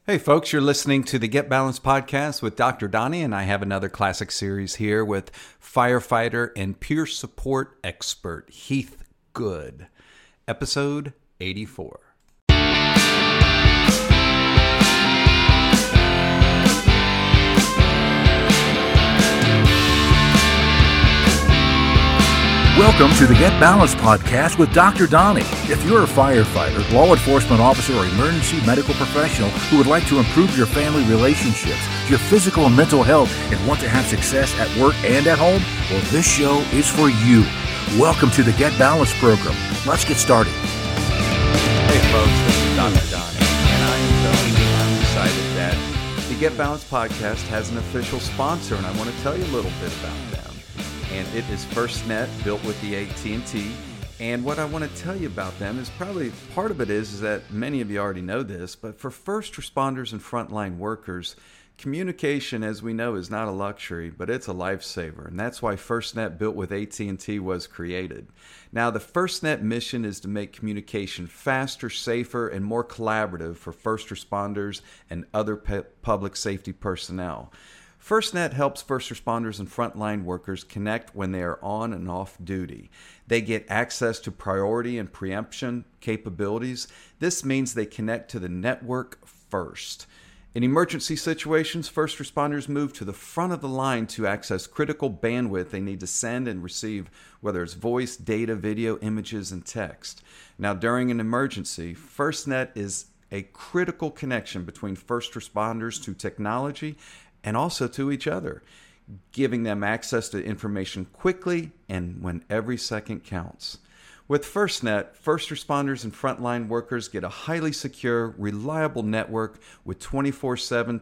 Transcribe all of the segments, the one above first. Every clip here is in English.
Hey folks, you're listening to the Get Balanced podcast with Dr. Donnie, and I have another classic series here with firefighter and peer support expert Heath Good, episode 84. Welcome to the Get Balanced podcast with Dr. Donnie. If you're a firefighter, law enforcement officer, or emergency medical professional who would like to improve your family relationships, your physical and mental health, and want to have success at work and at home, well, this show is for you. Welcome to the Get Balanced program. Let's get started. Hey folks, this is Dr. Donnie, and I'm excited that the Get Balanced podcast has an official sponsor, and I want to tell you a little bit about them. And it is FirstNet, built with the AT&T. And what I want to tell you about them is probably part of it is that many of you already know this, but for first responders and frontline workers, communication, as we know, is not a luxury, but it's a lifesaver. And that's why FirstNet, built with AT&T, was created. Now, the FirstNet mission is to make communication faster, safer, and more collaborative for first responders and other public safety personnel. FirstNet helps first responders and frontline workers connect when they are on and off duty. They get access to priority and preemption capabilities. This means they connect to the network first. In emergency situations, first responders move to the front of the line to access critical bandwidth they need to send and receive, whether it's voice, data, video, images, and text. Now, during an emergency, FirstNet is a critical connection between first responders to technology and also to each other, giving them access to information quickly and when every second counts. With FirstNet, first responders and frontline workers get a highly secure, reliable network with 24/7,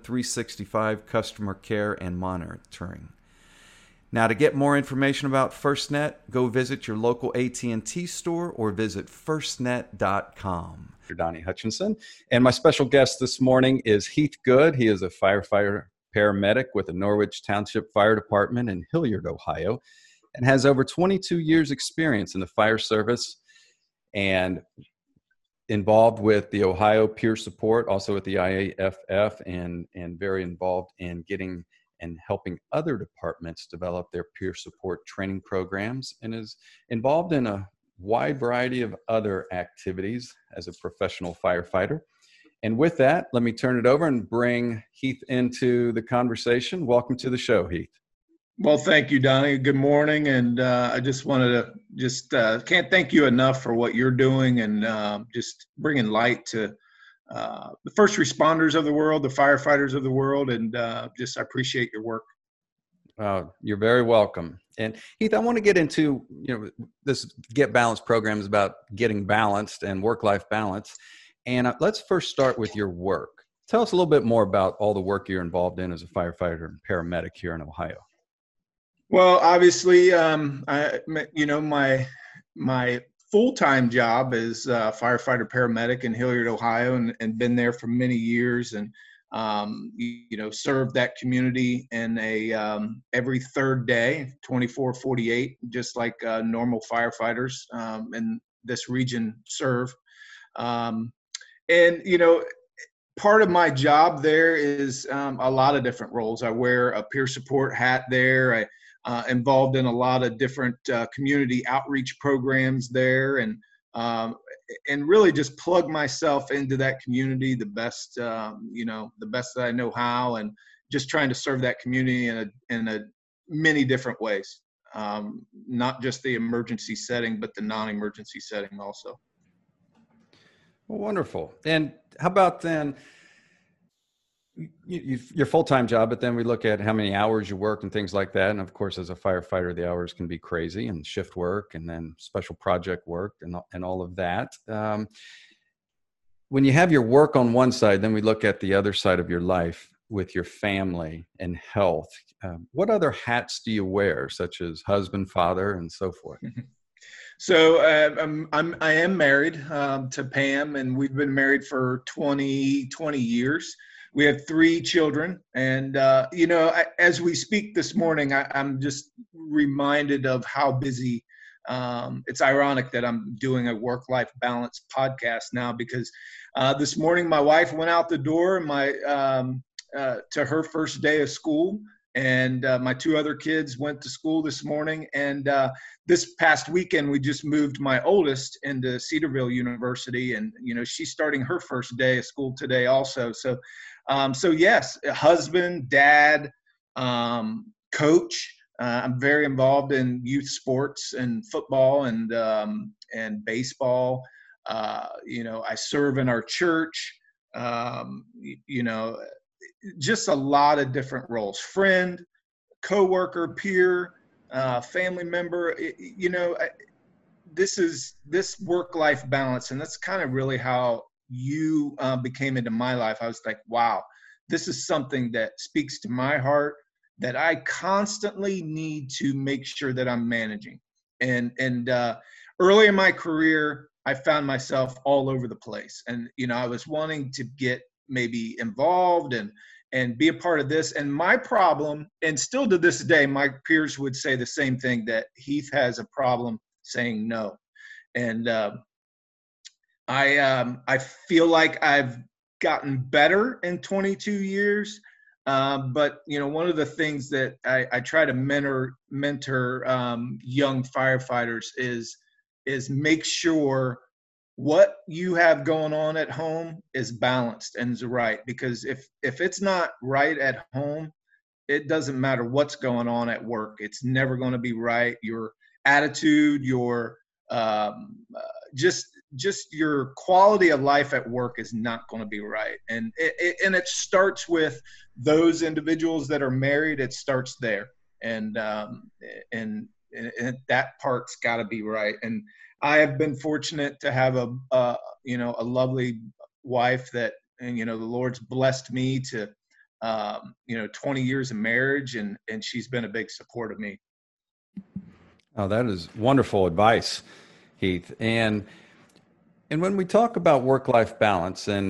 365 customer care and monitoring. Now, to get more information about FirstNet, go visit your local AT&T store or visit firstnet.com. Donnie Hutchinson, and my special guest this morning is Heath Good. He is a firefighter paramedic with the Norwich Township Fire Department in Hilliard, Ohio, and has over 22 years experience in the fire service and involved with the Ohio Peer Support, also with the IAFF, and very involved in getting and helping other departments develop their peer support training programs, and is involved in a wide variety of other activities as a professional firefighter. And with that, let me turn it over and bring Heath into the conversation. Welcome to the show, Heath. Well, thank you, Donnie. Good morning. And I just wanted to can't thank you enough for what you're doing and just bringing light to the first responders of the world, the firefighters of the world. And I appreciate your work. You're very welcome. And Heath, I want to get into, this Get Balanced program is about getting balanced and work-life balance. And let's first start with your work. Tell us a little bit more about all the work you're involved in as a firefighter and paramedic here in Ohio. Well, obviously, my full-time job is firefighter paramedic in Hilliard, Ohio, and been there for many years, and served that community in a every third day, 24/48, just like normal firefighters in this region serve. Part of my job there is a lot of different roles. I wear a peer support hat there. I involved in a lot of different community outreach programs there, and really just plug myself into that community the best that I know how, and just trying to serve that community in a many different ways, not just the emergency setting, but the non-emergency setting also. Well, wonderful. And how about then your full-time job, but then we look at how many hours you work and things like that. And of course, as a firefighter, the hours can be crazy, and shift work and then special project work and all of that. When you have your work on one side, then we look at the other side of your life with your family and health. What other hats do you wear, such as husband, father, and so forth? So I am married to Pam, and we've been married for 20 years. We have 3 children, and as we speak this morning, I'm just reminded of how busy it's ironic that I'm doing a work-life balance podcast now, because this morning my wife went out the door to her first day of school, and my two other kids went to school this morning. And this past weekend, we just moved my oldest into Cedarville University, and she's starting her first day of school today also. So yes, husband, dad, coach. I'm very involved in youth sports and football and baseball. I serve in our church. Just a lot of different roles: friend, coworker, peer, family member. This work-life balance, and that's kind of really how you became into my life. I was like, wow, this is something that speaks to my heart, that I constantly need to make sure that I'm managing. And early in my career, I found myself all over the place. And, I was wanting to get maybe involved and be a part of this. And my problem, and still to this day, my peers would say the same thing, that Heath has a problem saying no. And I feel like I've gotten better in 22 years. But one of the things that I try to mentor young firefighters is make sure what you have going on at home is balanced and is right. Because if it's not right at home, it doesn't matter what's going on at work. It's never going to be right. Your attitude, your just your quality of life at work is not going to be right. And it starts with those individuals that are married. It starts there. And that part's got to be right. And I have been fortunate to have a lovely wife that, and the Lord's blessed me to 20 years of marriage, and she's been a big support of me. Oh, that is wonderful advice, Heath. And when we talk about work-life balance, and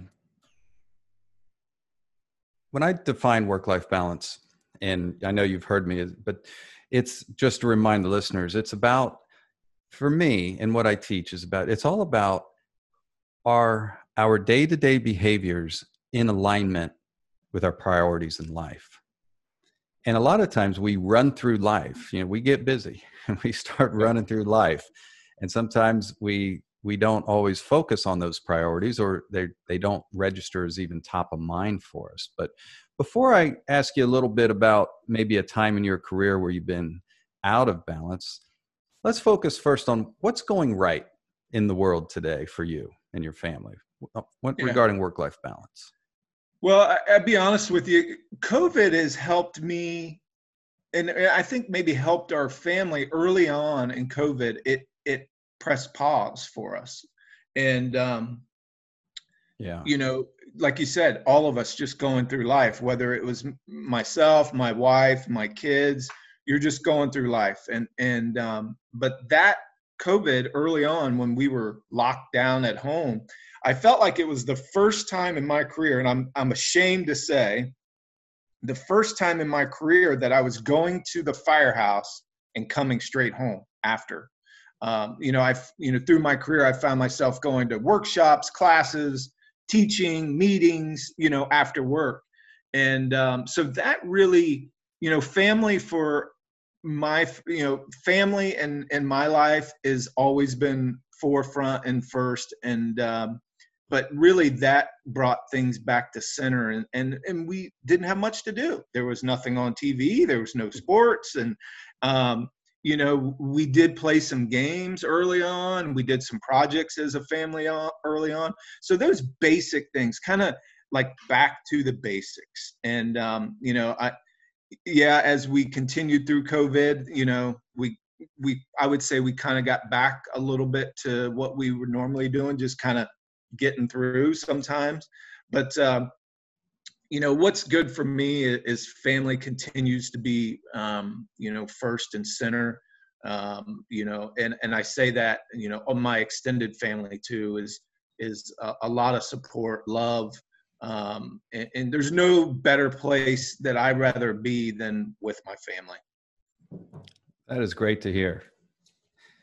when I define work-life balance, and I know you've heard me, but it's just to remind the listeners, it's about, for me, and what I teach is about, it's all about our day-to-day behaviors in alignment with our priorities in life. And a lot of times we run through life, we get busy and we start running through life. And sometimes we don't always focus on those priorities, or they don't register as even top of mind for us. But before I ask you a little bit about maybe a time in your career where you've been out of balance, let's focus first on what's going right in the world today for you and your family regarding work-life balance. Well, I'll be honest with you. COVID has helped me, and I think maybe helped our family early on in COVID. It pressed pause for us. And, like you said, all of us just going through life, whether it was myself, my wife, my kids, you're just going through life. But that COVID early on, when we were locked down at home, I felt like it was the first time in my career, and I'm ashamed to say, the first time in my career that I was going to the firehouse and coming straight home after. Through my career, I found myself going to workshops, classes, teaching, meetings, after work. And so that really, family for my, family and my life has always been forefront and first. And, but really that brought things back to center, and we didn't have much to do. There was nothing on TV. There was no sports. And, we did play some games early on. We did some projects as a family early on. So those basic things, kind of like back to the basics. And, as we continued through COVID, I would say we kind of got back a little bit to what we were normally doing, just kind of getting through sometimes. But, what's good for me is family continues to be, first and center, and I say that, on my extended family too, is a lot of support, love. And there's no better place that I'd rather be than with my family. That is great to hear.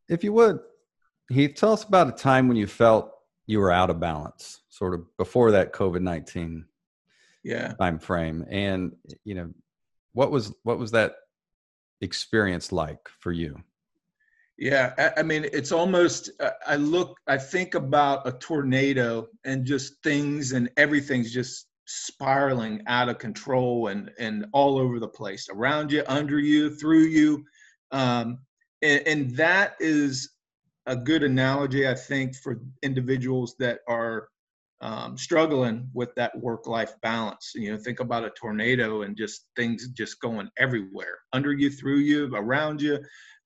If you would, Heath, tell us about a time when you felt you were out of balance, sort of before that COVID-19 time frame. And, what was that experience like for you? Yeah, I mean, it's almost, I think about a tornado and just things and everything's just spiraling out of control and all over the place, around you, under you, through you. And that is a good analogy, I think, for individuals that are struggling with that work-life balance. Think about a tornado and just things just going everywhere, under you, through you, around you.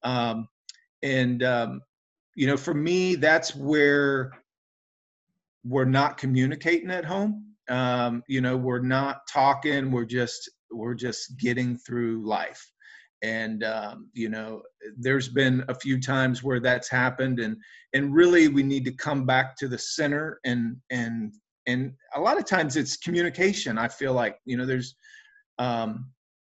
For me, that's where we're not communicating at home. We're not talking. We're just getting through life. And, there's been a few times where that's happened, and really we need to come back to the center, and a lot of times it's communication. I feel like, there's, and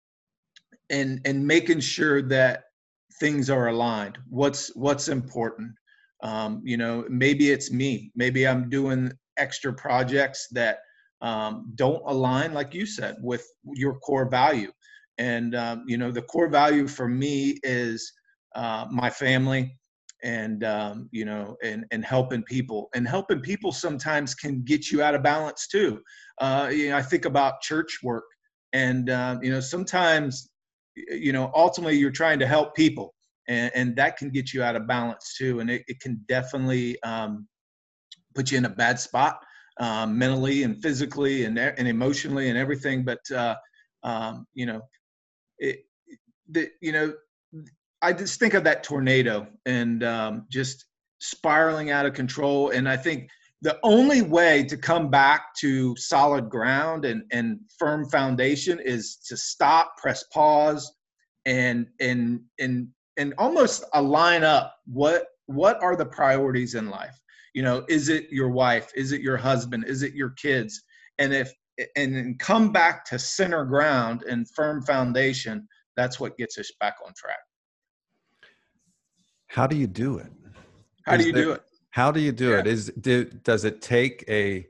making sure that things are aligned. What's important. Maybe it's me. Maybe I'm doing extra projects that don't align, like you said, with your core value. And, the core value for me is my family, and, and helping people. And helping people sometimes can get you out of balance too. I think about church work, and, sometimes, ultimately you're trying to help people, and that can get you out of balance too. And it can definitely put you in a bad spot, mentally and physically and emotionally and everything. But, I just think of that tornado and just spiraling out of control. And I think the only way to come back to solid ground and firm foundation is to stop, press pause, and almost align up what are the priorities in life. Is it your wife? Is it your husband? Is it your kids? And then come back to center ground and firm foundation. That's what gets us back on track. How do you do it? How do you do it? Does it take a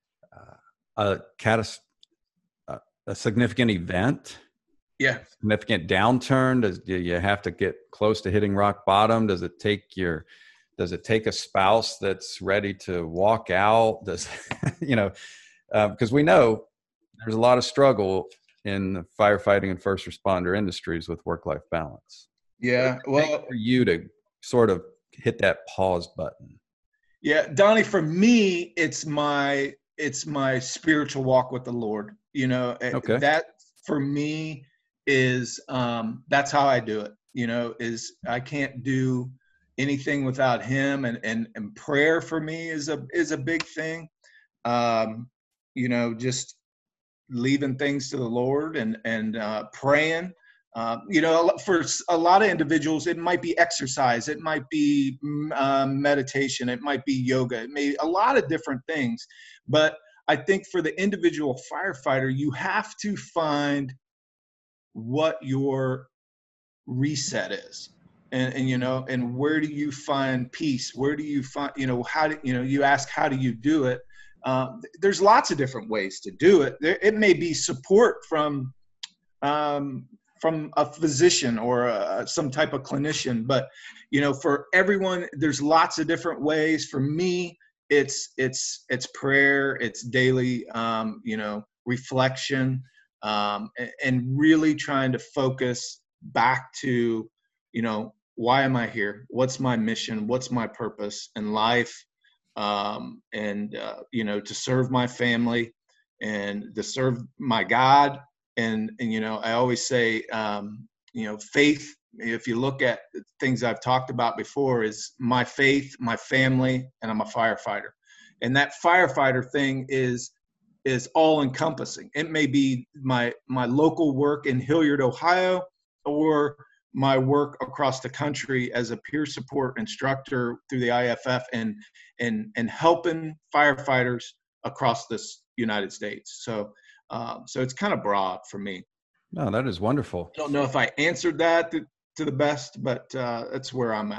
significant event? Yeah. Significant downturn? Do you have to get close to hitting rock bottom? Does it take a spouse that's ready to walk out? Because we know there's a lot of struggle in the firefighting and first responder industries with work-life balance. Yeah. Well, for you to sort of hit that pause button. Yeah, Donnie, for me, it's my spiritual walk with the Lord. Okay. That for me is, that's how I do it, is I can't do anything without him, and prayer for me is a big thing. Just leaving things to the Lord and praying. For a lot of individuals, it might be exercise, it might be meditation, it might be yoga, it may be a lot of different things. But I think for the individual firefighter, you have to find what your reset is. And where do you find peace? Where do you find, how do, you ask, how do you do it? There's lots of different ways to do it. It may be support from a physician or some type of clinician, but for everyone, there's lots of different ways. For me, it's prayer, it's daily, reflection, and really trying to focus back to, why am I here? What's my mission? What's my purpose in life? To serve my family and to serve my God. And I always say, faith, if you look at things I've talked about before, is my faith, my family, and I'm a firefighter. And that firefighter thing is all encompassing. It may be my local work in Hilliard, Ohio, or my work across the country as a peer support instructor through the IFF and helping firefighters across this United States. So it's kind of broad for me. No, that is wonderful. I don't know if I answered that to the best, but that's where I'm at.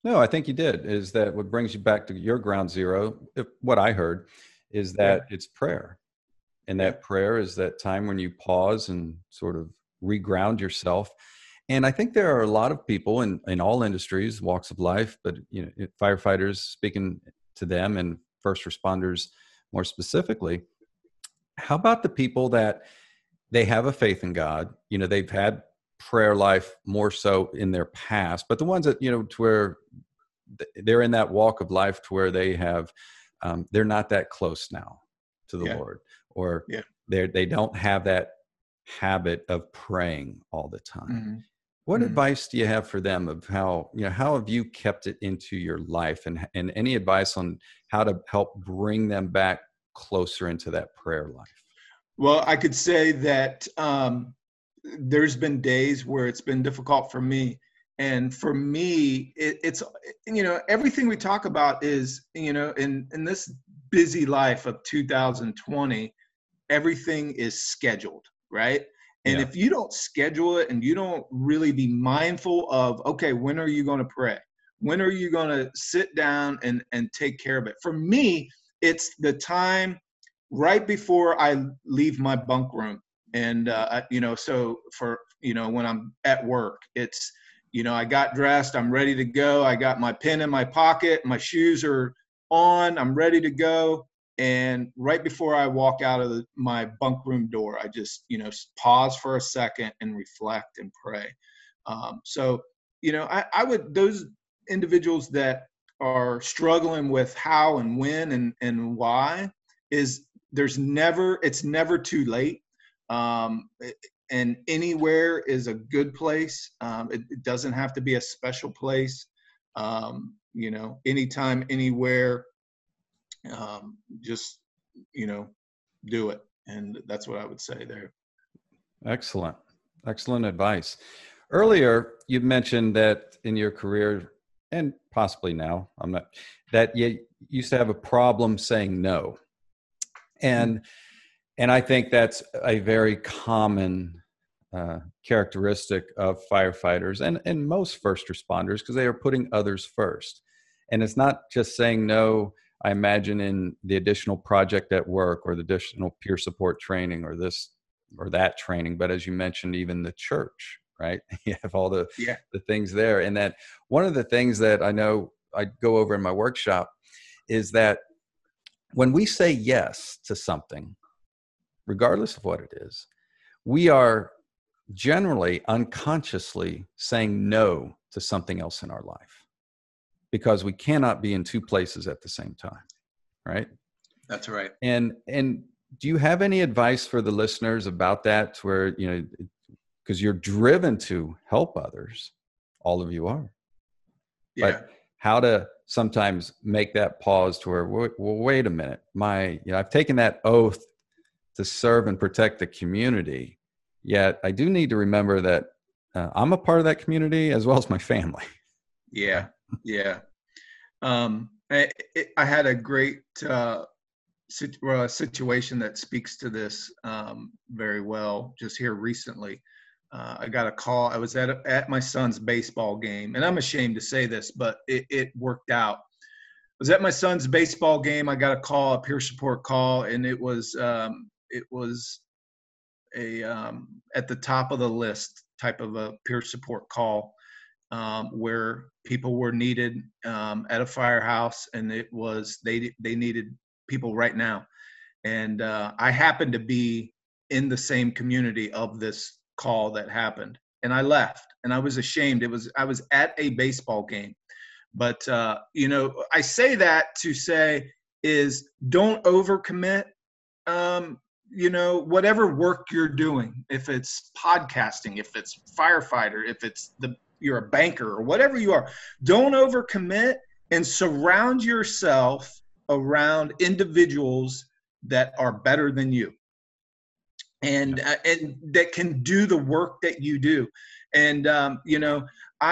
No, I think you did. Is that what brings you back to your ground zero? What I heard is that it's prayer. And that prayer is that time when you pause and sort of reground yourself. And I think there are a lot of people in all industries, walks of life, but firefighters, speaking to them, and first responders more specifically. How about the people that they have a faith in God? They've had prayer life more so in their past, but the ones that, to where they're in that walk of life to where they have, they're not that close now to the Lord, or they don't have that habit of praying all the time. Mm-hmm. What advice do you have for them of how have you kept it into your life, and any advice on how to help bring them back closer into that prayer life? Well, I could say that there's been days where it's been difficult for me. And for me, it's, everything we talk about is, in this busy life of 2020, everything is scheduled, right? And if you don't schedule it and you don't really be mindful of, okay, when are you going to pray? When are you going to sit down and take care of it? For me, it's the time right before I leave my bunk room. And, so for, when I'm at work, it's, I got dressed, I'm ready to go. I got my pen in my pocket, my shoes are on, I'm ready to go. And right before I walk out of my bunk room door, I just, pause for a second and reflect and pray. I would, those individuals that are struggling with how and when and why, it's never too late. And anywhere is a good place. It doesn't have to be a special place. Anytime, anywhere, just, do it. And that's what I would say there. Excellent advice. Earlier, you mentioned that in your career, and possibly now, that you used to have a problem saying no. And I think that's a very common characteristic of firefighters and most first responders, because they are putting others first. And it's not just saying no, I imagine, in the additional project at work or the additional peer support training or this or that training, but as you mentioned, even the church, right? You have all the things there. And that one of the things that I know I go over in my workshop is that when we say yes to something, regardless of what it is, we are generally unconsciously saying no to something else in our life, because we cannot be in two places at the same time, right? That's right. And do you have any advice for the listeners about that, where, because you're driven to help others, all of you are, but how to sometimes make that pause to where, well, wait a minute, I've taken that oath to serve and protect the community, yet I do need to remember that I'm a part of that community as well as my family. Yeah. I had a great situation that speaks to this very well just here recently. I got a call. I was at my son's baseball game, and I'm ashamed to say this, but it worked out. I was at my son's baseball game. I got a call, a peer support call, and it was a at the top of the list type of a peer support call, where people were needed at a firehouse, and it was they needed people right now. And I happened to be in the same community of this call that happened, and I left, and I was ashamed. I was at a baseball game, but I say that to say is don't overcommit. Whatever work you're doing, if it's podcasting, if it's firefighter, if it's you're a banker or whatever you are, don't overcommit, and surround yourself around individuals that are better than you and that can do the work that you do. And, when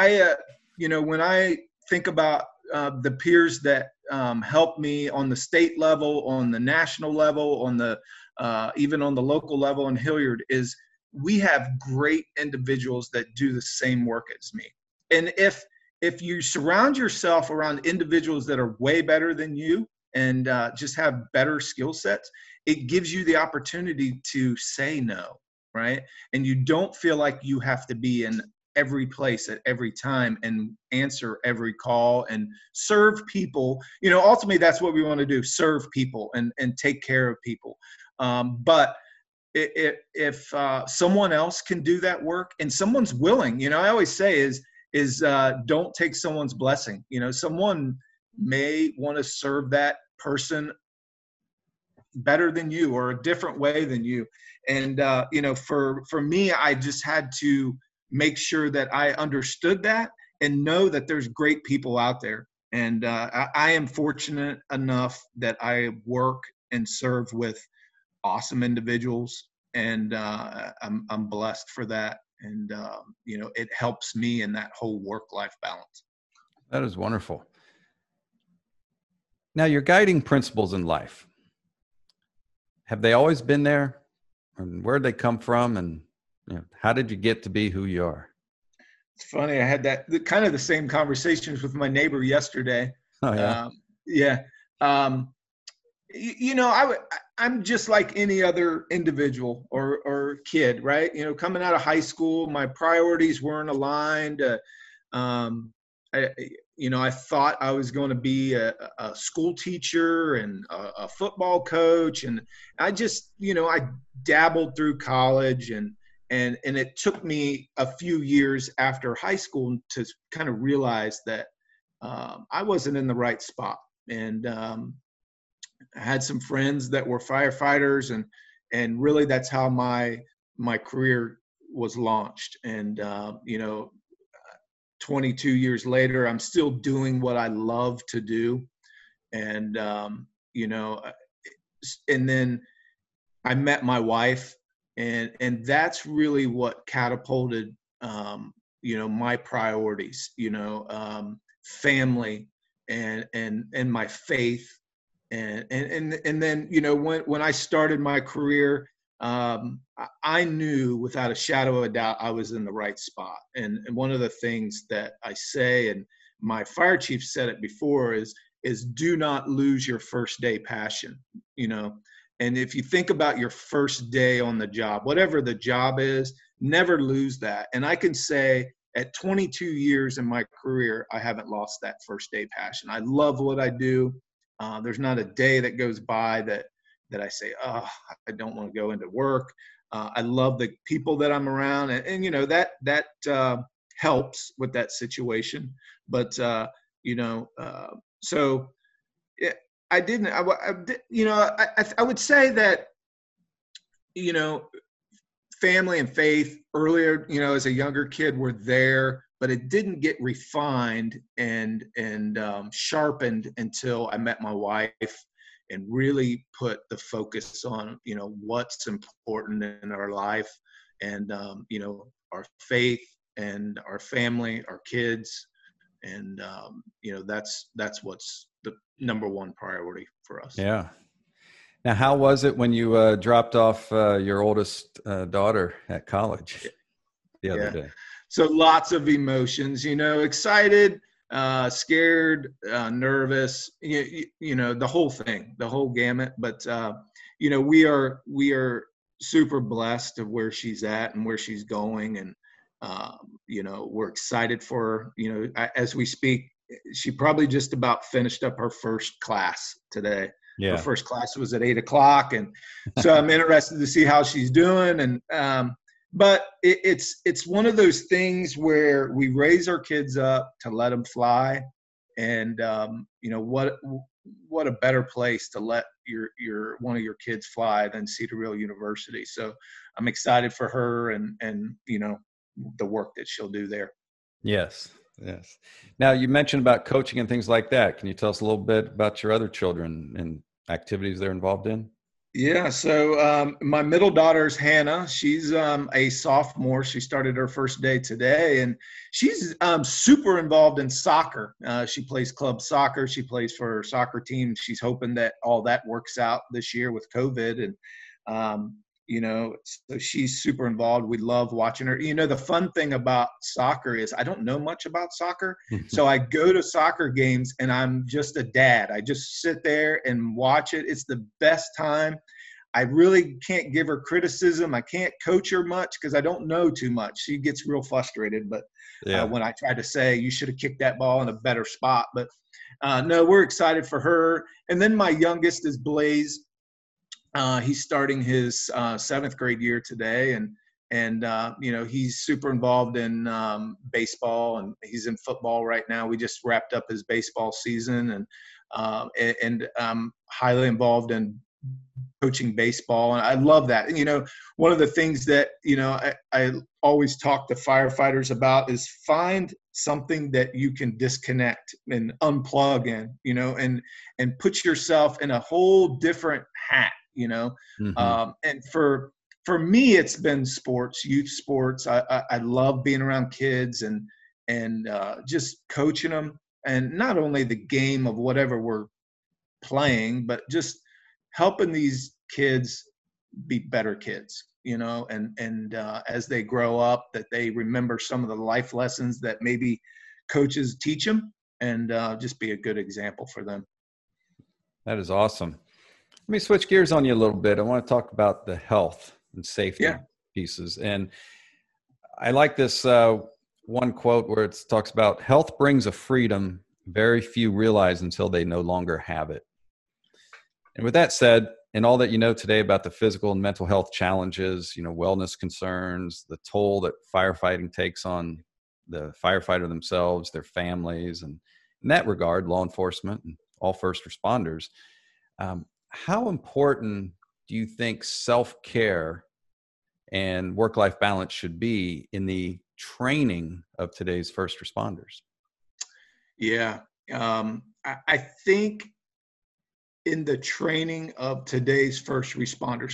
I think about the peers that help me on the state level, on the national level, on the even on the local level in Hilliard, is we have great individuals that do the same work as me. And if if you surround yourself around individuals that are way better than you and just have better skill sets, it gives you the opportunity to say no, right? And you don't feel like you have to be in every place at every time and answer every call and serve people. Ultimately, that's what we want to do, serve people and take care of people. But if someone else can do that work and someone's willing, I always say is don't take someone's blessing. Someone may want to serve that person better than you or a different way than you. And, for me, I just had to make sure that I understood that and know that there's great people out there. And I am fortunate enough that I work and serve with awesome individuals, and I'm blessed for that. And, it helps me in that whole work-life balance. That is wonderful. Now, your guiding principles in life, have they always been there? And where'd they come from? And how did you get to be who you are? It's funny. I had kind of the same conversations with my neighbor yesterday. Oh, yeah. Yeah. I'm just like any other individual or kid, right? Coming out of high school, my priorities weren't aligned. I thought I was going to be a school teacher and a football coach. And I just, I dabbled through college and it took me a few years after high school to kind of realize that I wasn't in the right spot. And I had some friends that were firefighters, and really that's how my career was launched. And 22 years later, I'm still doing what I love to do. And and then I met my wife, and that's really what catapulted my priorities, family and my faith. And then, when I started my career, I knew without a shadow of a doubt I was in the right spot. And one of the things that I say, and my fire chief said it before, is do not lose your first day passion, And if you think about your first day on the job, whatever the job is, never lose that. And I can say at 22 years in my career, I haven't lost that first day passion. I love what I do. There's not a day that goes by that I say, oh, I don't want to go into work. I love the people that I'm around, and that helps with that situation. But so I didn't. I would say that family and faith earlier, as a younger kid, were there, but it didn't get refined and sharpened until I met my wife and really put the focus on, what's important in our life, and, our faith and our family, our kids. And, that's what's the number one priority for us. Yeah. Now, how was it when you dropped off your oldest daughter at college the other day? So lots of emotions, excited, scared, nervous, the whole thing, the whole gamut. But, we are super blessed of where she's at and where she's going. And, we're excited for her. As we speak, she probably just about finished up her first class today. Yeah. Her first class was at 8:00. And so I'm interested to see how she's doing. And, but it's one of those things where we raise our kids up to let them fly. And, what a better place to let your one of your kids fly than Cedarville University. So I'm excited for her and the work that she'll do there. Yes. Now, you mentioned about coaching and things like that. Can you tell us a little bit about your other children and activities they're involved in? Yeah. So my middle daughter's Hannah. She's a sophomore. She started her first day today, and she's super involved in soccer. She plays club soccer. She plays for her soccer team. She's hoping that all that works out this year with COVID. And, So she's super involved. We love watching her. The fun thing about soccer is I don't know much about soccer. So I go to soccer games and I'm just a dad. I just sit there and watch it. It's the best time. I really can't give her criticism. I can't coach her much because I don't know too much. She gets real frustrated. But when I try to say, you should have kicked that ball in a better spot. But no, we're excited for her. And then my youngest is Blaze. He's starting his 7th grade year today. And he's super involved in baseball, and he's in football right now. We just wrapped up his baseball season, and highly involved in coaching baseball. And I love that. And, one of the things that, I always talk to firefighters about is find something that you can disconnect and unplug in, and put yourself in a whole different hat, and for me, it's been sports, youth sports. I love being around kids and just coaching them, and not only the game of whatever we're playing, but just helping these kids be better kids, and as they grow up, that they remember some of the life lessons that maybe coaches teach them, and just be a good example for them. That is awesome. Let me switch gears on you a little bit. I want to talk about the health and safety pieces. And I like this one quote where it talks about health brings a freedom very few realize until they no longer have it. And with that said, and all that you know today about the physical and mental health challenges, wellness concerns, the toll that firefighting takes on the firefighter themselves, their families, and in that regard, law enforcement and all first responders, how important do you think self-care and work-life balance should be in the training of today's first responders? Yeah. I think in the training of today's first responders,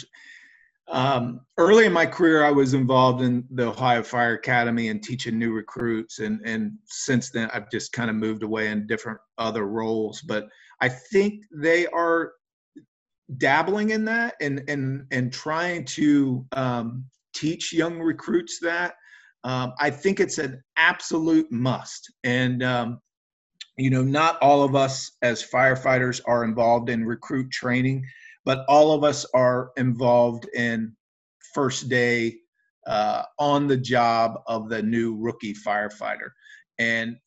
early in my career, I was involved in the Ohio Fire Academy and teaching new recruits. And since then, I've just kind of moved away in different other roles. But I think they are dabbling in that and trying to teach young recruits that. I think it's an absolute must. And, not all of us as firefighters are involved in recruit training, but all of us are involved in first day on the job of the new rookie firefighter. And,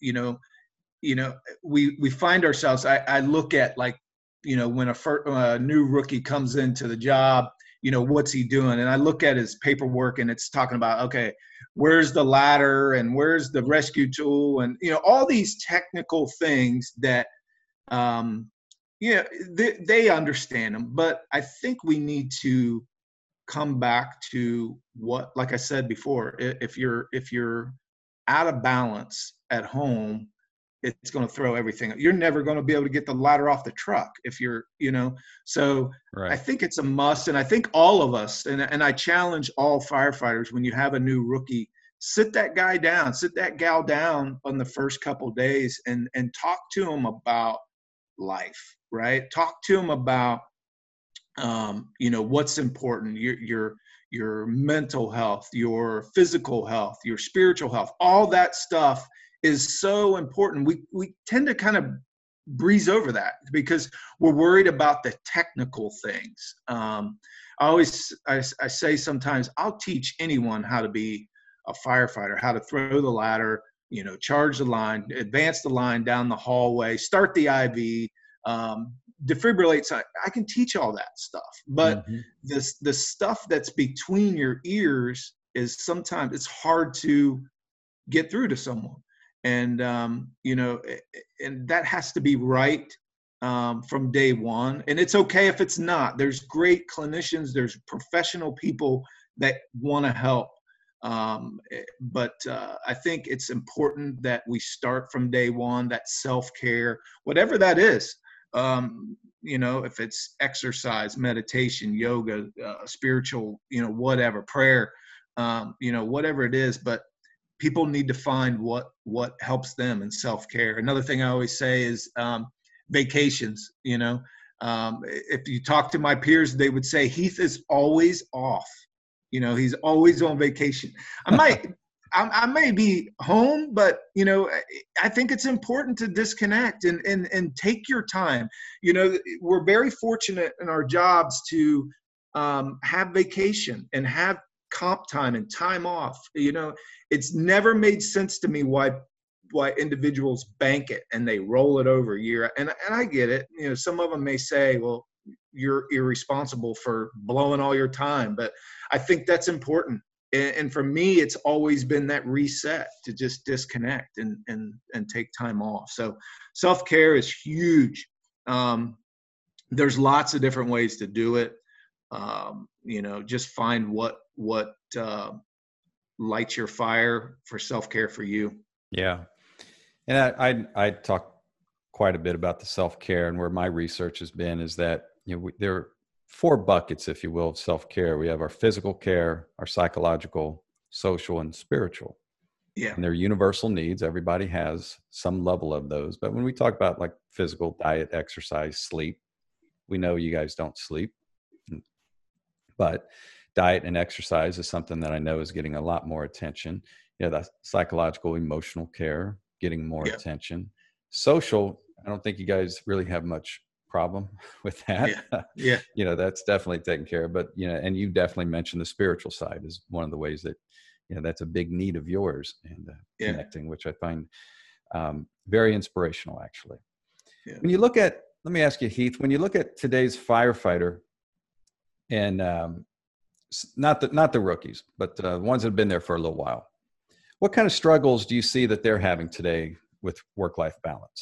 we find ourselves, I look at when a new rookie comes into the job, what's he doing? And I look at his paperwork and it's talking about, okay, where's the ladder and where's the rescue tool? And, all these technical things that, they understand them, but I think we need to come back to what, like I said before, if you're out of balance at home, it's going to throw everything. You're never going to be able to get the ladder off the truck if you're, so right. I think it's a must. And I think all of us, and I challenge all firefighters, when you have a new rookie, sit that guy down, sit that gal down on the first couple of days and talk to them about life, right? Talk to them about, what's important, your mental health, your physical health, your spiritual health, all that stuff is so important. We tend to kind of breeze over that because we're worried about the technical things. I say sometimes I'll teach anyone how to be a firefighter, how to throw the ladder, charge the line, advance the line down the hallway, start the IV, defibrillate. I can teach all that stuff, but the stuff that's between your ears is sometimes it's hard to get through to someone. And, and that has to be right from day one. And it's okay if it's not. There's great clinicians, there's professional people that want to help. But I think it's important that we start from day one, that self-care, whatever that is. If it's exercise, meditation, yoga, spiritual, whatever, prayer, whatever it is, but people need to find what helps them in self-care. Another thing I always say is vacations. If you talk to my peers, they would say Heath is always off. He's always on vacation. I may be home, but I think it's important to disconnect and take your time. We're very fortunate in our jobs to have vacation and have comp time and time off. It's never made sense to me why individuals bank it and they roll it over a year. And I get it. Some of them may say, well, you're irresponsible for blowing all your time, but I think that's important. And for me, it's always been that reset to just disconnect and take time off. So self-care is huge. There's lots of different ways to do it. Just find what lights your fire for self-care for you. Yeah. And I talk quite a bit about the self-care, and where my research has been is that, there are 4 buckets, if you will, of self-care. We have our physical care, our psychological, social, and spiritual. Yeah. And they're universal needs. Everybody has some level of those. But when we talk about like physical, diet, exercise, sleep, we know you guys don't sleep. But diet and exercise is something that I know is getting a lot more attention. The psychological, emotional care getting more attention. Social, I don't think you guys really have much problem with that. Yeah. That's definitely taken care of. But and you definitely mentioned the spiritual side is one of the ways that that's a big need of yours, and connecting, which I find very inspirational, actually. Yeah. When you look at, let me ask you, Heath, when you look at today's firefighter, and not the rookies, but the ones that have been there for a little while, what kind of struggles do you see that they're having today with work-life balance?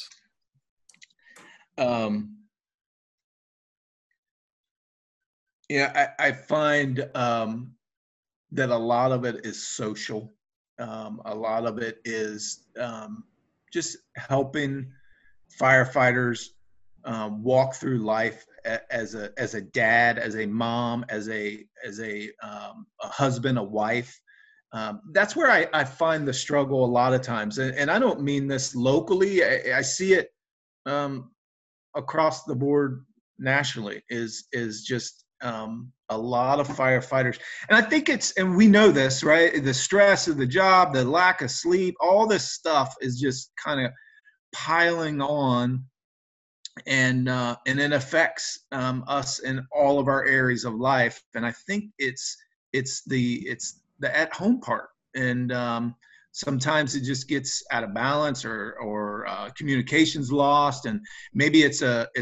I find that a lot of it is social. A lot of it is just helping firefighters walk through life as a dad, as a mom, as a husband, a wife. That's where I find the struggle a lot of times, and I don't mean this locally. I see it across the board nationally. Is just a lot of firefighters, and I think and we know this, right? The stress of the job, the lack of sleep, all this stuff is just kind of piling on, and it affects us in all of our areas of life. And I think it's the at home part, and sometimes it just gets out of balance, or communication's lost, and maybe it's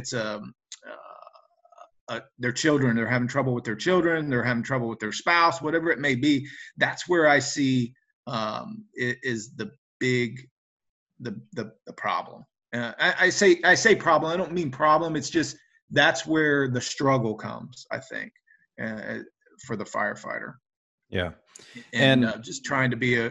their children. They're having trouble with their children. They're having trouble with their spouse, whatever it may be. That's where I see is the problem. I say problem. I don't mean problem. It's just that's where the struggle comes, I think, for the firefighter. Yeah, and just trying to be a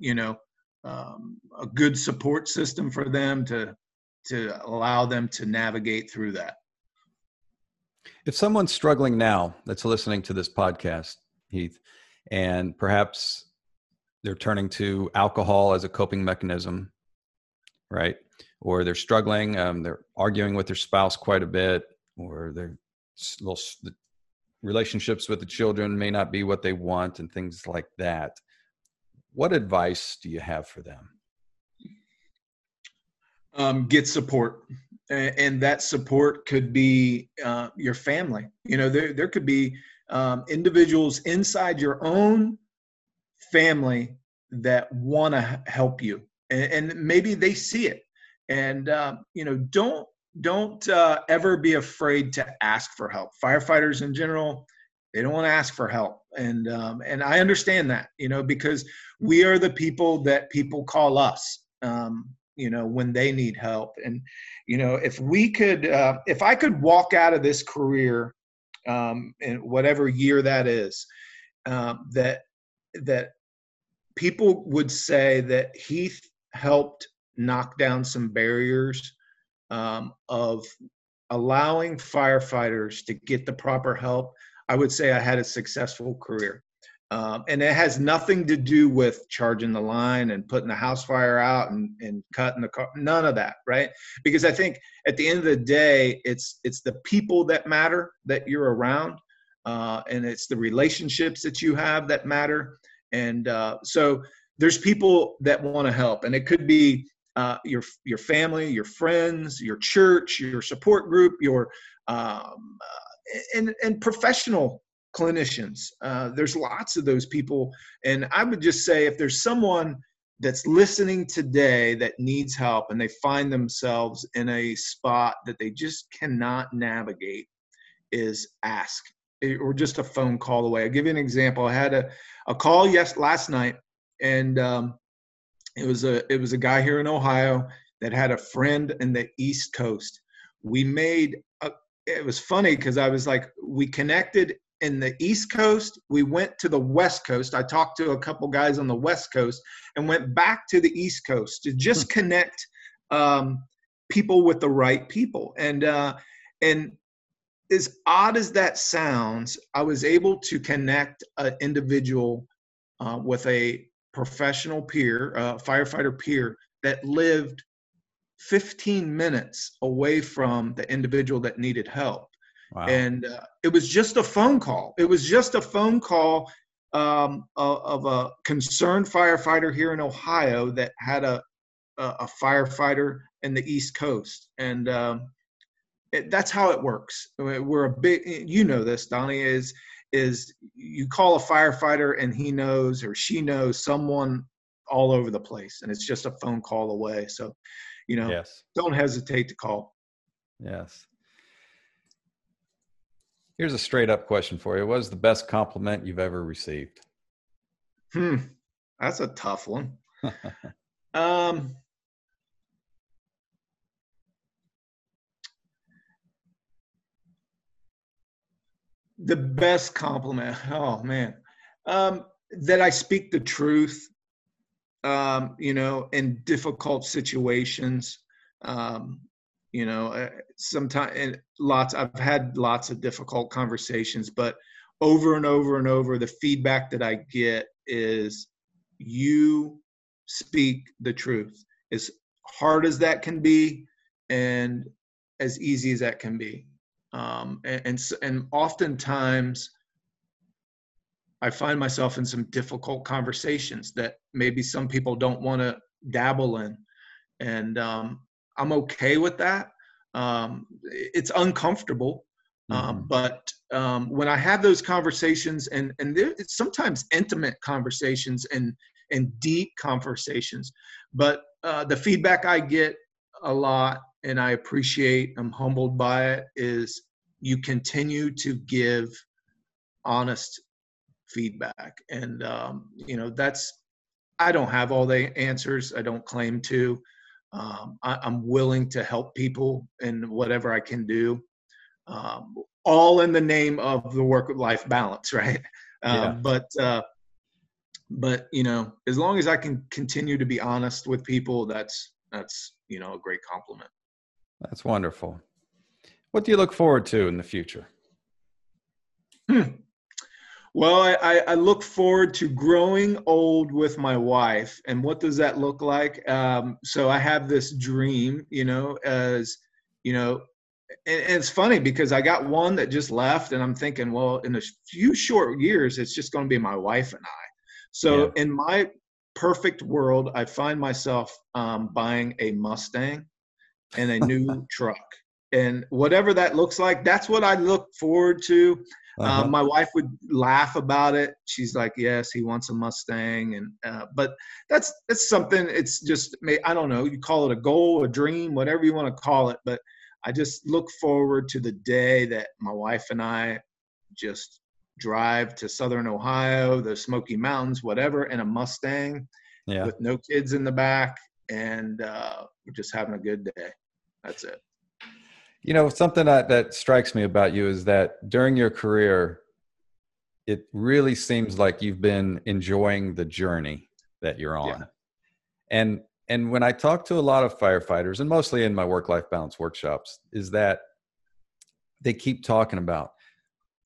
good support system for them to allow them to navigate through that. If someone's struggling now that's listening to this podcast, Heath, and perhaps they're turning to alcohol as a coping mechanism, right? Or they're struggling, they're arguing with their spouse quite a bit, or the relationships with the children may not be what they want, and things like that. What advice do you have for them? Get support. And that support could be your family. There could be individuals inside your own family that want to help you, and maybe they see it. And don't ever be afraid to ask for help. Firefighters in general, they don't want to ask for help, and I understand that, because we are the people that people call us. When they need help. And, if I could walk out of this career, in whatever year that is, that people would say that Heath helped knock down some barriers, of allowing firefighters to get the proper help, I would say I had a successful career. And it has nothing to do with charging the line and putting the house fire out and cutting the car. None of that, right? Because I think at the end of the day, it's the people that matter that you're around, and it's the relationships that you have that matter. And so there's people that want to help, and it could be your family, your friends, your church, your support group, your and professional clinicians. There's lots of those people. And I would just say, if there's someone that's listening today that needs help and they find themselves in a spot that they just cannot navigate, is ask, or just a phone call away. I'll give you an example. I had a call last night, and it was a guy here in Ohio that had a friend in the East Coast. It was funny because I was like, we connected in the East Coast, we went to the West Coast. I talked to a couple guys on the West Coast and went back to the East Coast to just connect people with the right people. And as odd as that sounds, I was able to connect an individual with a professional peer, firefighter peer, that lived 15 minutes away from the individual that needed help. Wow. And it was just a phone call. It was just a phone call of a concerned firefighter here in Ohio that had a firefighter in the East Coast. And that's how it works. We're a big, you know this, Donnie, is you call a firefighter and he knows or she knows someone all over the place, and it's just a phone call away. So, yes. Don't hesitate to call. Yes. Here's a straight up question for you. What is the best compliment you've ever received? That's a tough one. The best compliment, oh man, that I speak the truth, in difficult situations. Sometimes I've had lots of difficult conversations, but over and over and over, the feedback that I get is, you speak the truth, as hard as that can be and as easy as that can be. And oftentimes I find myself in some difficult conversations that maybe some people don't want to dabble in. And I'm okay with that. It's uncomfortable, but when I have those conversations, and it's sometimes intimate conversations and deep conversations, but the feedback I get a lot, and I appreciate, I'm humbled by it, is you continue to give honest feedback. And I don't have all the answers. I don't claim to. I'm willing to help people in whatever I can do, all in the name of the work-life balance, right? Yeah. But as long as I can continue to be honest with people, that's a great compliment. That's wonderful. What do you look forward to in the future? Well, I look forward to growing old with my wife. And what does that look like? So I have this dream, and it's funny because I got one that just left, and I'm thinking, well, in a few short years, it's just going to be my wife and I. So in my perfect world, I find myself buying a Mustang and a new truck. And whatever that looks like, that's what I look forward to. My wife would laugh about it. She's like, yes, he wants a Mustang. And but that's something, it's just, I don't know, you call it a goal, a dream, whatever you want to call it. But I just look forward to the day that my wife and I just drive to Southern Ohio, the Smoky Mountains, whatever, in a Mustang with no kids in the back. And we're just having a good day. That's it. Something that strikes me about you is that during your career, it really seems like you've been enjoying the journey that you're on. Yeah. And when I talk to a lot of firefighters, and mostly in my work-life balance workshops, is that they keep talking about,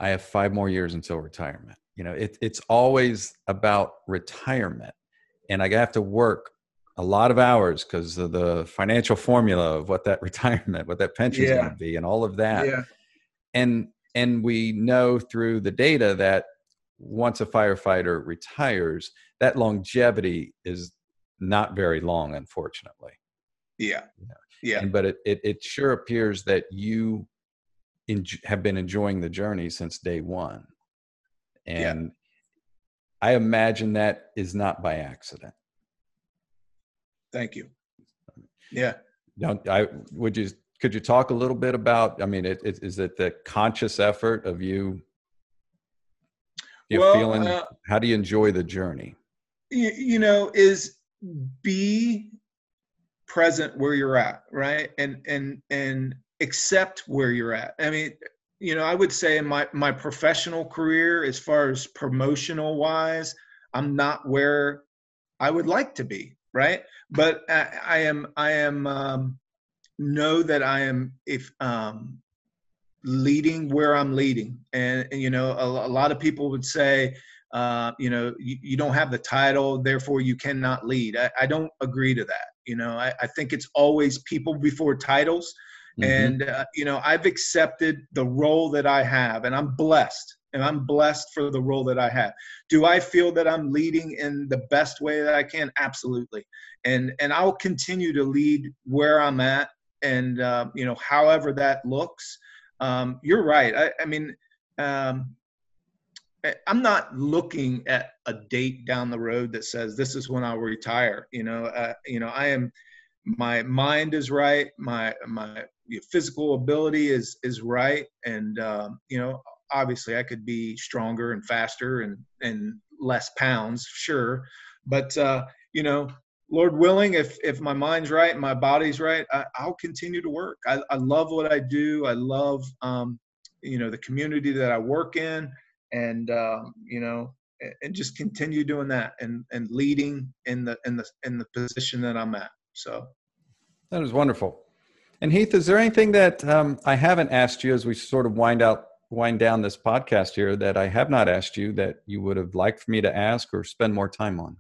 I have 5 more years until retirement. It's always about retirement, and I have to work a lot of hours because of the financial formula of what that retirement, what that pension is going to be, and all of that. Yeah. And we know through the data that once a firefighter retires, that longevity is not very long, unfortunately. Yeah. Yeah. But it sure appears that you have been enjoying the journey since day one. And I imagine that is not by accident. Thank you. Yeah. Could you talk a little bit about, is it the conscious effort of you feeling, how do you enjoy the journey? Is be present where you're at, right? And accept where you're at. I would say in my professional career, as far as promotional wise, I'm not where I would like to be, right? But I am know that I am leading where I'm leading. And a lot of people would say, you don't have the title, therefore you cannot lead. I don't agree to that. I think it's always people before titles. Mm-hmm. And, I've accepted the role that I have, and I'm blessed. And I'm blessed for the role that I have. Do I feel that I'm leading in the best way that I can? Absolutely. And I'll continue to lead where I'm at. And, however that looks, you're right. I'm not looking at a date down the road that says this is when I'll retire. I am, my mind is right. My physical ability is right. And, obviously I could be stronger and faster and less pounds, sure. But, Lord willing, if my mind's right and my body's right, I'll continue to work. I love what I do. I love, the community that I work in, and, and just continue doing that and leading in the position that I'm at. So that is wonderful. And Heath, is there anything that I haven't asked you as we sort of wind down this podcast here that I have not asked you that you would have liked for me to ask or spend more time on?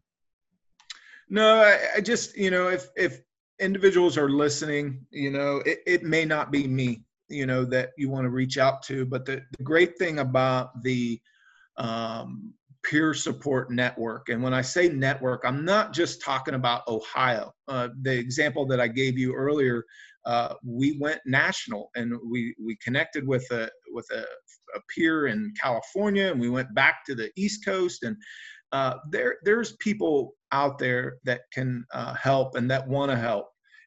No, I just, if individuals are listening, it may not be me, that you want to reach out to, but the great thing about the peer support network, and when I say network, I'm not just talking about Ohio. The example that I gave you earlier, we went national, and we connected with a peer in California, and we went back to the East Coast, and there's people out there that can help and that want to help.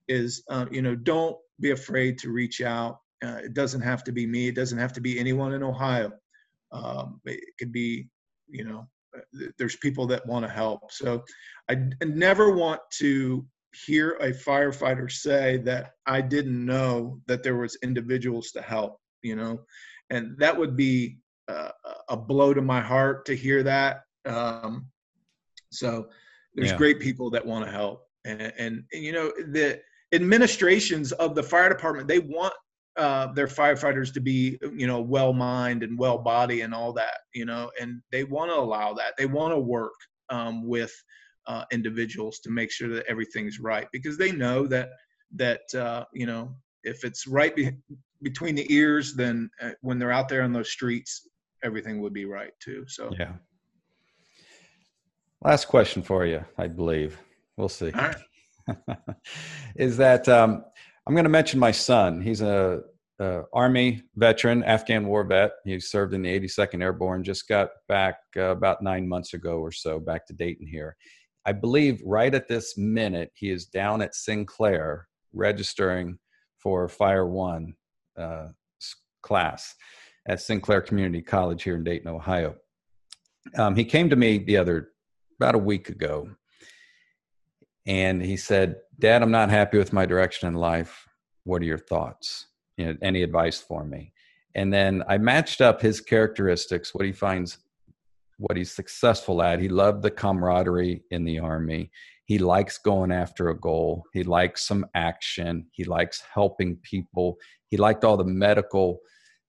Don't be afraid to reach out. It doesn't have to be me. It doesn't have to be anyone in Ohio. It could be, there's people that want to help. So I never want to hear a firefighter say that I didn't know that there was individuals to help, and that would be a blow to my heart to hear that. So there's great people that want to help, and the administrations of the fire department, they want their firefighters to be, well-minded and well-bodied and all that, and they want to allow that. They want to work with individuals to make sure that everything's right, because they know that if it's right between the ears, then when they're out there on those streets, everything would be right too. So yeah. Last question for you, I believe. We'll see. All right. Is that I'm going to mention my son. He's a Army veteran, Afghan war vet. He served in the 82nd Airborne, just got back about 9 months ago or so, back to Dayton here. I believe right at this minute, he is down at Sinclair registering for Fire One class at Sinclair Community College here in Dayton, Ohio. He came to me about a week ago, and he said, "Dad, I'm not happy with my direction in life. What are your thoughts? Any advice for me?" And then I matched up his characteristics, what he finds, what he's successful at. He loved the camaraderie in the Army. He likes going after a goal. He likes some action. He likes helping people. He liked all the medical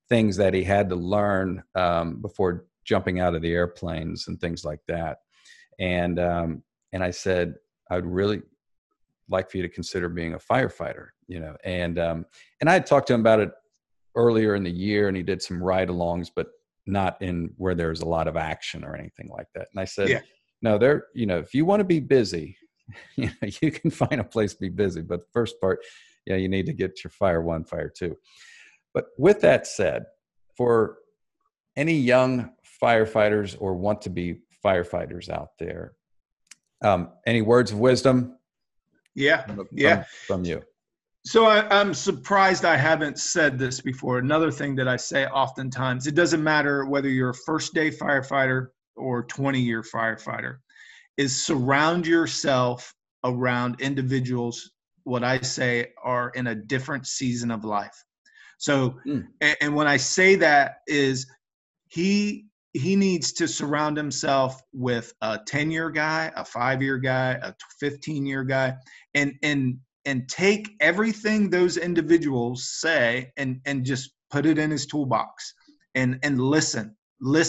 things that he had to learn before jumping out of the airplanes and things like that. And I said, I'd really like for you to consider being a firefighter, and I had talked to him about it earlier in the year, and he did some ride-alongs, but not in where there's a lot of action or anything like that. And I said, no, if you want to be busy, you can find a place to be busy, but the first part, you need to get your fire one, fire two. But with that said, for any young firefighters or want to be firefighters out there, any words of wisdom? From you. So I'm surprised I haven't said this before. Another thing that I say oftentimes, it doesn't matter whether you're a first day firefighter or 20-year firefighter, is surround yourself around individuals, what I say are in a different season of life. So, and when I say that is he needs to surround himself with a 10-year guy, a 5-year guy, a 15-year guy, and take everything those individuals say and just put it in his toolbox and listen.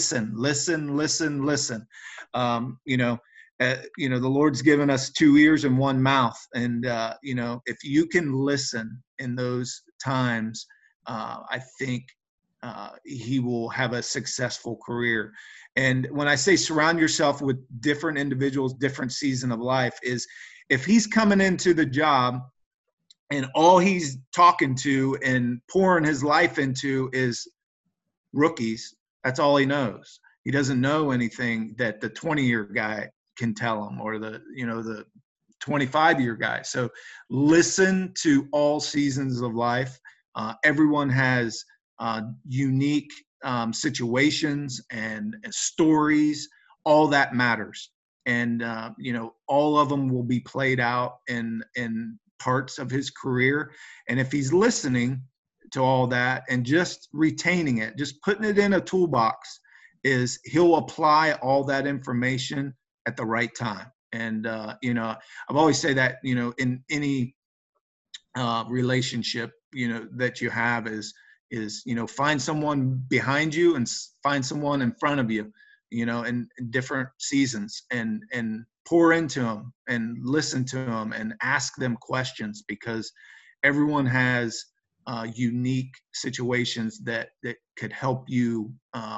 The Lord's given us 2 ears and 1 mouth. And, if you can listen in those times, I think he will have a successful career. And when I say surround yourself with different individuals, different season of life, is if he's coming into the job and all he's talking to and pouring his life into is rookies, that's all he knows. He doesn't know anything that the 20-year guy can tell him, or the 25-year guy. So listen to all seasons of life. Everyone has unique situations and stories. All that matters. And, all of them will be played out in parts of his career. And if he's listening to all that and just retaining it, just putting it in a toolbox, is he'll apply all that information at the right time. And, I've always say that, in any relationship, that you have is, find someone behind you and find someone in front of you, in different seasons, and pour into them and listen to them and ask them questions, because everyone has unique situations that could help you,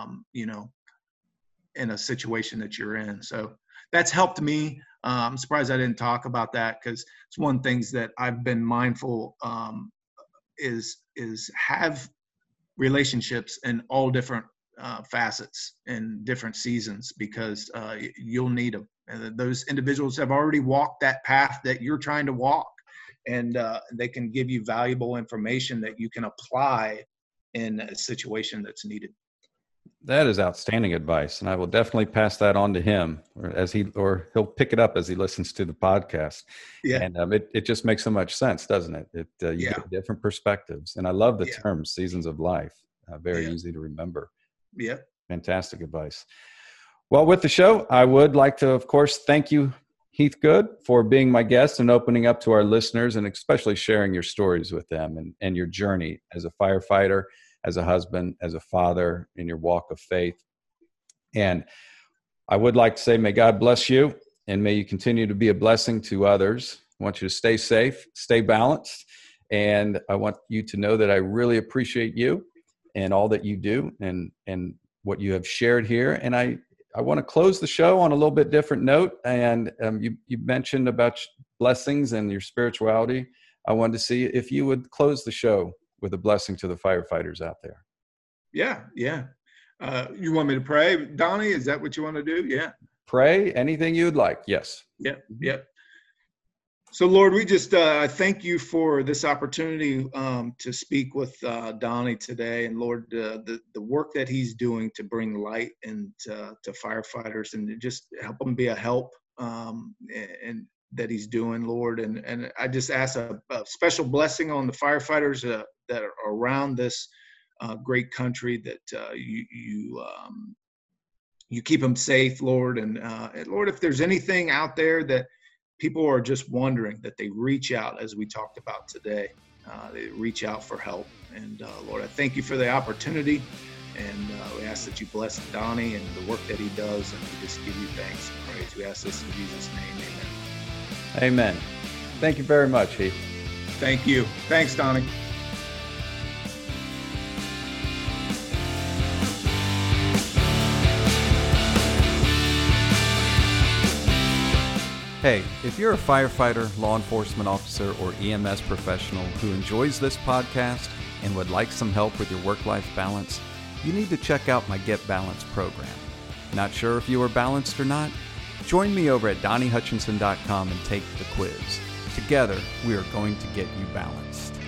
in a situation that you're in. So that's helped me. I'm surprised I didn't talk about that, because it's one of the things that I've been mindful is have relationships in all different facets and different seasons, because you'll need them. And those individuals have already walked that path that you're trying to walk, and they can give you valuable information that you can apply in a situation that's needed. That is outstanding advice, and I will definitely pass that on to him, or he'll pick it up as he listens to the podcast. Yeah, and it just makes so much sense, doesn't it? You get different perspectives, and I love the term "seasons of life." Very easy to remember. Yeah, fantastic advice. Well, with the show, I would like to, of course, thank you, Heath Good, for being my guest and opening up to our listeners, and especially sharing your stories with them and your journey as a firefighter, as a husband, as a father, in your walk of faith. And I would like to say, may God bless you, and may you continue to be a blessing to others. I want you to stay safe, stay balanced, and I want you to know that I really appreciate you and all that you do and what you have shared here. And I want to close the show on a little bit different note. And you mentioned about blessings and your spirituality. I wanted to see if you would close the show with a blessing to the firefighters out there. Yeah. You want me to pray, Donnie? Is that what you want to do? Yeah. Pray anything you'd like. Yes. Yeah. So, Lord, we just thank you for this opportunity to speak with Donnie today. And, Lord, the work that he's doing to bring light to firefighters and to just help them be a help and that he's doing, Lord. And I just ask a special blessing on the firefighters that are around this great country, that you keep them safe, Lord. And Lord, if there's anything out there that people are just wondering, that they reach out, as we talked about today. they reach out for help. And Lord, I thank you for the opportunity. And we ask that you bless Donnie and the work that he does. And we just give you thanks and praise. We ask this in Jesus' name. Amen. Amen. Thank you very much, Heath. Thank you. Thanks, Donnie. Hey, if you're a firefighter, law enforcement officer, or EMS professional who enjoys this podcast and would like some help with your work-life balance, you need to check out my Get Balanced program. Not sure if you are balanced or not? Join me over at DonnieHutchinson.com and take the quiz. Together, we are going to get you balanced.